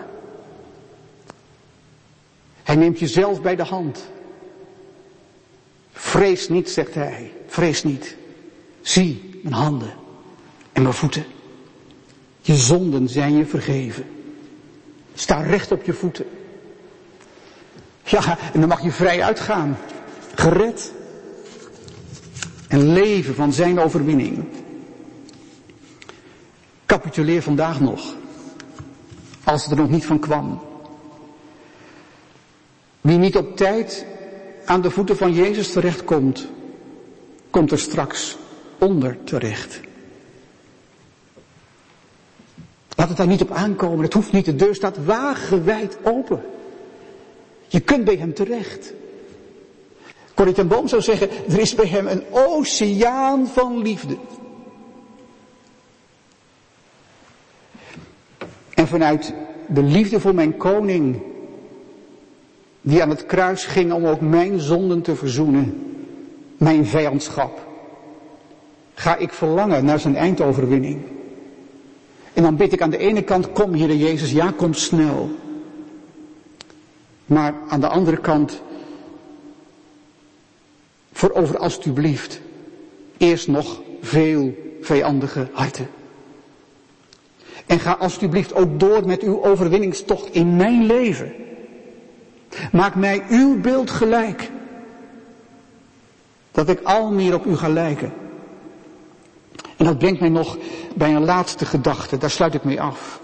Hij neemt je zelf bij de hand. Vrees niet, zegt hij. Vrees niet. Zie mijn handen en mijn voeten. Je zonden zijn je vergeven. Sta recht op je voeten. Ja, en dan mag je vrij uitgaan. Gered. En leven van zijn overwinning. Capituleer vandaag nog. Als het er nog niet van kwam. Wie niet op tijd aan de voeten van Jezus terechtkomt, komt er straks onder terecht. Laat het daar niet op aankomen. Het hoeft niet. De deur staat wagenwijd open. Je kunt bij hem terecht. Corrie ten Boom zou zeggen, er is bij hem een oceaan van liefde. En vanuit de liefde voor mijn koning, die aan het kruis ging om ook mijn zonden te verzoenen, mijn vijandschap, ga ik verlangen naar zijn eindoverwinning. En dan bid ik aan de ene kant, kom Heere Jezus, ja, kom snel. Maar aan de andere kant, voorover alstublieft, eerst nog veel vijandige harten. En ga alstublieft ook door met uw overwinningstocht in mijn leven. Maak mij uw beeld gelijk. Dat ik al meer op u ga lijken. En dat brengt mij nog bij een laatste gedachte, daar sluit ik mee af.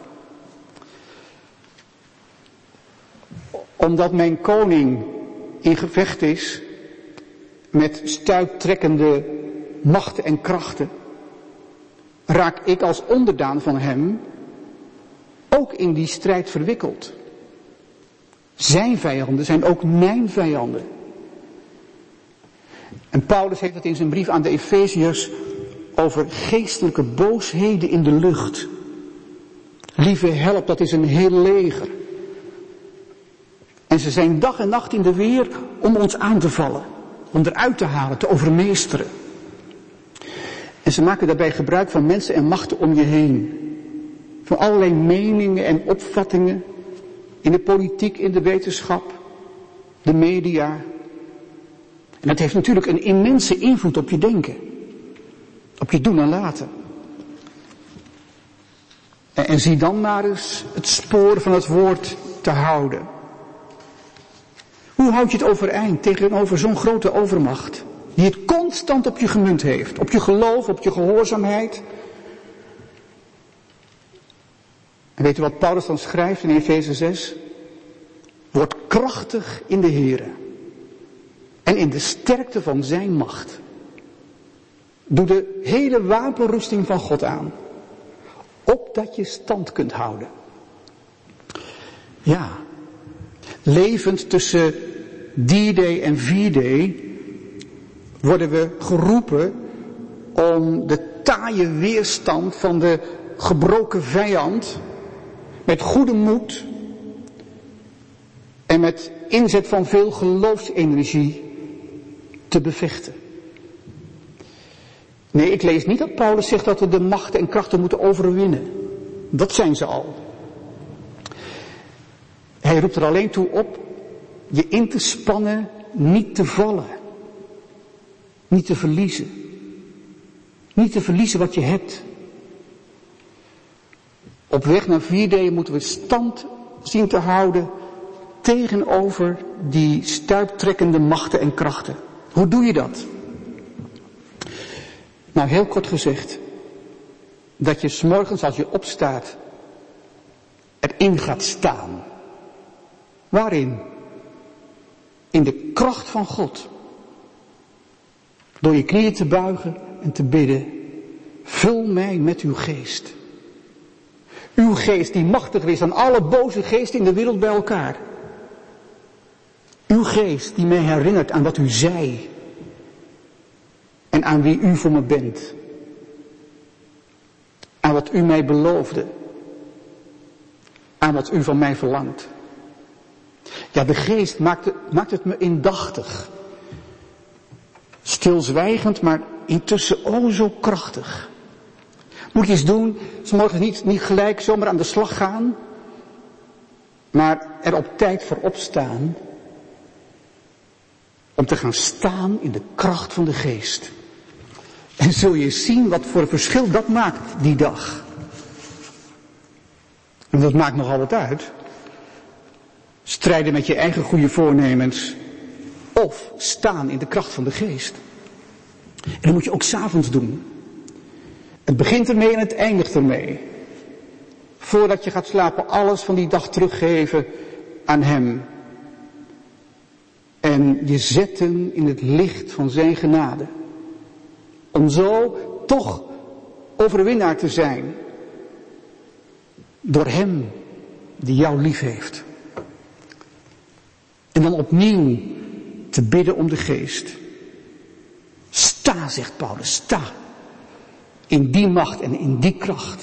Omdat mijn koning in gevecht is met stuiptrekkende machten en krachten, raak ik als onderdaan van hem ook in die strijd verwikkeld. Zijn vijanden zijn ook mijn vijanden. En Paulus heeft het in zijn brief aan de Efeziërs over geestelijke boosheden in de lucht. Lieve help, dat is een heel leger. En ze zijn dag en nacht in de weer om ons aan te vallen, om eruit te halen, te overmeesteren. En ze maken daarbij gebruik van mensen en machten om je heen. Van allerlei meningen en opvattingen in de politiek, in de wetenschap, de media. En dat heeft natuurlijk een immense invloed op je denken. Op je doen en laten. En zie dan maar eens het spoor van het woord te houden. Hoe houd je het overeind tegenover zo'n grote overmacht? Die het constant op je gemunt heeft. Op je geloof, op je gehoorzaamheid. En weet u wat Paulus dan schrijft in Efeze 6? Word krachtig in de Here. En in de sterkte van zijn macht. Doe de hele wapenrusting van God aan. Opdat je stand kunt houden. Ja. Levend tussen D-Day en V-Day worden we geroepen om de taaie weerstand van de gebroken vijand met goede moed en met inzet van veel geloofsenergie te bevechten. Nee, ik lees niet dat Paulus zegt dat we de machten en krachten moeten overwinnen. Dat zijn ze al. Hij roept er alleen toe op je in te spannen, niet te vallen. Niet te verliezen. Niet te verliezen wat je hebt. Op weg naar 4D moeten we stand zien te houden tegenover die stuiptrekkende machten en krachten. Hoe doe je dat? Nou, heel kort gezegd, dat je 's morgens als je opstaat erin gaat staan. Waarin? In de kracht van God. Door je knieën te buigen en te bidden, vul mij met uw geest. Uw geest die machtiger is dan alle boze geesten in de wereld bij elkaar. Uw geest die mij herinnert aan wat u zei. En aan wie u voor me bent. Aan wat u mij beloofde. Aan wat u van mij verlangt. Ja, de geest maakt het me indachtig. Stilzwijgend, maar intussen o zo krachtig. Moet je eens doen, 's morgens niet gelijk zomaar aan de slag gaan. Maar er op tijd voor opstaan. Om te gaan staan in de kracht van de geest. En zul je zien wat voor verschil dat maakt die dag. En dat maakt nogal wat uit. Strijden met je eigen goede voornemens. Of staan in de kracht van de geest. En dat moet je ook 's avonds doen. Het begint ermee en het eindigt ermee. Voordat je gaat slapen, alles van die dag teruggeven aan hem. En je zetten in het licht van zijn genade. Om zo toch overwinnaar te zijn. Door hem die jou lief heeft. En dan opnieuw te bidden om de geest. Sta, zegt Paulus, sta. In die macht en in die kracht.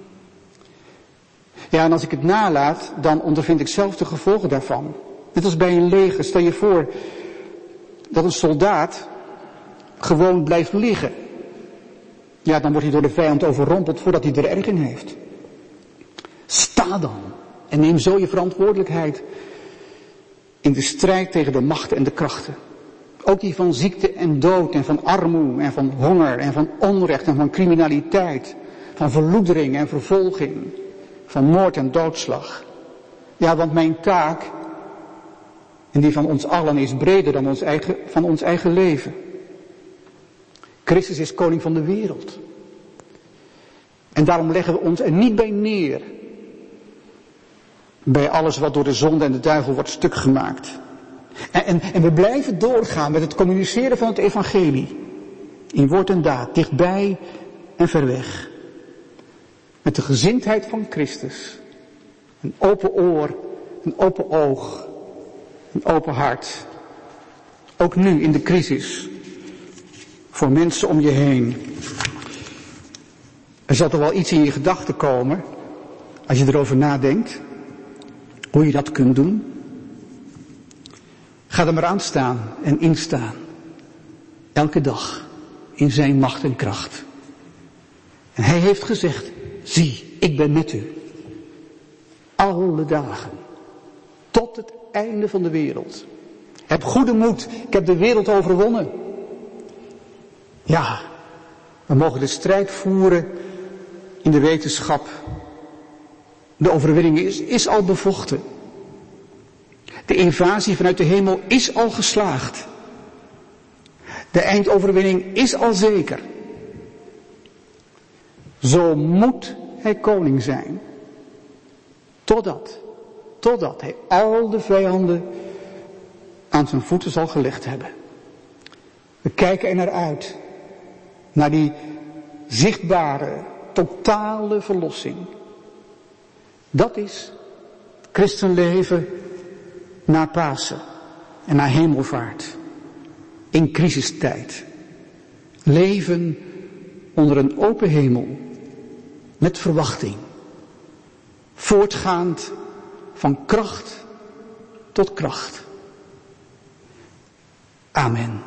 Ja, en als ik het nalaat, dan ondervind ik zelf de gevolgen daarvan. Net als bij een leger, stel je voor dat een soldaat gewoon blijft liggen. Ja, dan wordt hij door de vijand overrompeld voordat hij er erg in heeft. Sta dan en neem zo je verantwoordelijkheid in de strijd tegen de machten en de krachten. Ook die van ziekte en dood en van armoede en van honger en van onrecht en van criminaliteit. Van verloedering en vervolging. Van moord en doodslag. Ja, want mijn taak, en die van ons allen, is breder dan van ons eigen leven. Christus is koning van de wereld. En daarom leggen we ons er niet bij neer. Bij alles wat door de zonde en de duivel wordt stuk gemaakt. En we blijven doorgaan met het communiceren van het evangelie. In woord en daad, dichtbij en ver weg. Met de gezindheid van Christus. Een open oor, een open oog, een open hart. Ook nu in de crisis. Voor mensen om je heen. Er zal toch wel iets in je gedachten komen. Als je erover nadenkt. Hoe je dat kunt doen. Ga er maar aan staan en instaan. Elke dag. In zijn macht en kracht. En hij heeft gezegd. Zie, ik ben met u. Alle dagen. Tot het einde van de wereld. Heb goede moed. Ik heb de wereld overwonnen. Ja, we mogen de strijd voeren in de wetenschap. De overwinning is al bevochten. De invasie vanuit de hemel is al geslaagd. De eindoverwinning is al zeker. Zo moet hij koning zijn. Totdat hij al de vijanden aan zijn voeten zal gelegd hebben. We kijken er naar uit. Naar die zichtbare, totale verlossing. Dat is het christenleven na Pasen en na hemelvaart. In crisistijd. Leven onder een open hemel. Met verwachting. Voortgaand van kracht tot kracht. Amen.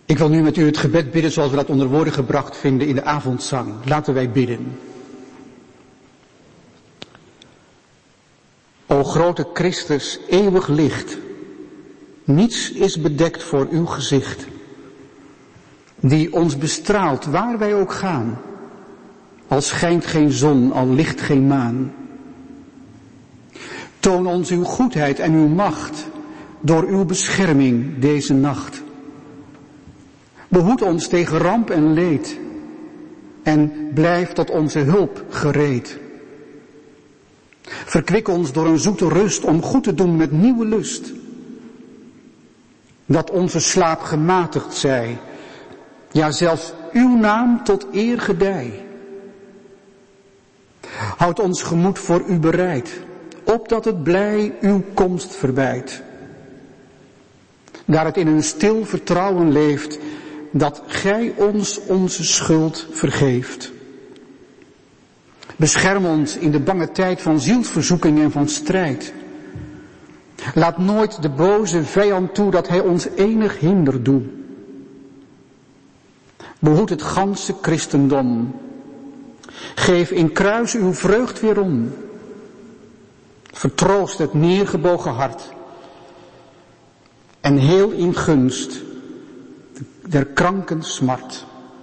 Ik wil nu met u het gebed bidden zoals we dat onder woorden gebracht vinden in de avondzang. Laten wij bidden. O grote Christus, eeuwig licht, niets is bedekt voor uw gezicht, die ons bestraalt waar wij ook gaan, al schijnt geen zon, al licht geen maan. Toon ons uw goedheid en uw macht, door uw bescherming deze nacht. Behoed ons tegen ramp en leed, en blijf tot onze hulp gereed. Verkwik ons door een zoete rust om goed te doen met nieuwe lust. Dat onze slaap gematigd zij, ja zelfs uw naam tot eer gedij. Houd ons gemoed voor u bereid, opdat het blij uw komst verbijt. Daar het in een stil vertrouwen leeft, dat gij ons onze schuld vergeeft. Bescherm ons in de bange tijd van zielsverzoeking en van strijd. Laat nooit de boze vijand toe dat hij ons enig hinder doet. Behoed het ganse christendom. Geef in kruis uw vreugd weerom. Vertroost het neergebogen hart. En heel in gunst der kranken smart.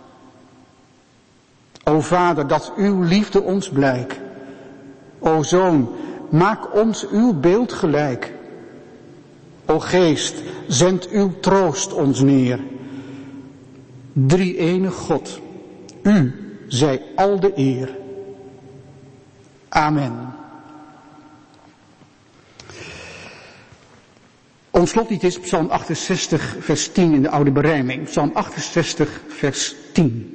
O Vader, dat uw liefde ons blijk. O Zoon, maak ons uw beeld gelijk. O Geest, zend uw troost ons neer. Drie-ene God, u zij al de eer. Amen. Ons slotlied is Psalm 68, vers 10 in de oude berijming. Psalm 68, vers 10.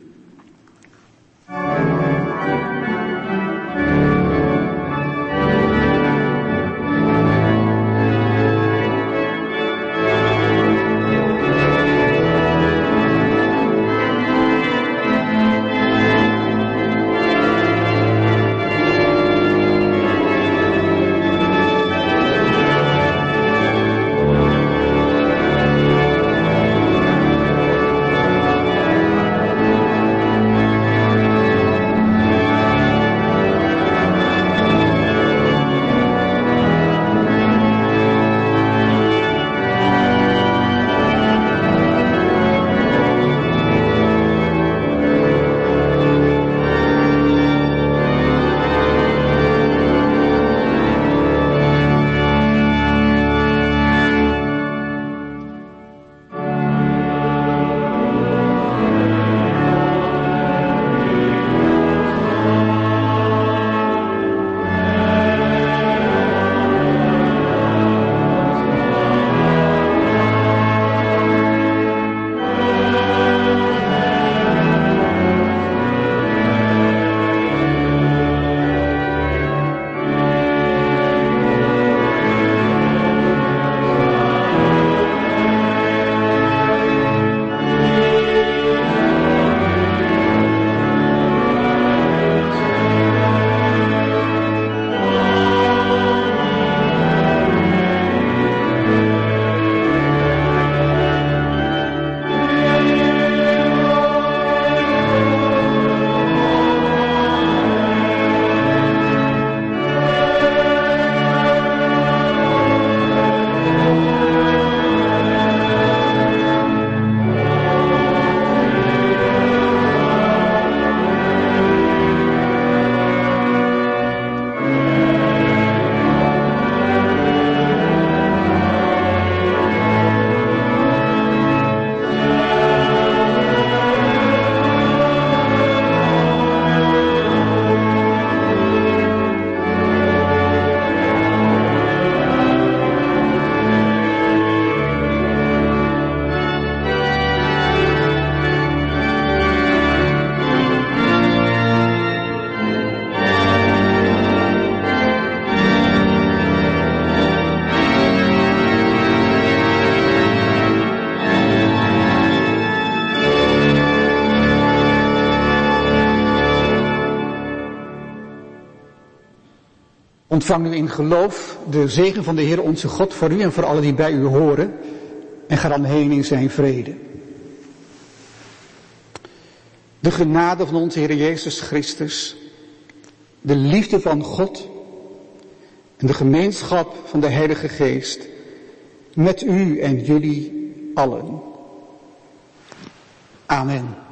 Ontvang nu in geloof de zegen van de Heer onze God voor u en voor allen die bij u horen. En ga dan heen in zijn vrede. de genade van onze Heer Jezus Christus, de liefde van God en de gemeenschap van de Heilige Geest met u en jullie allen. Amen.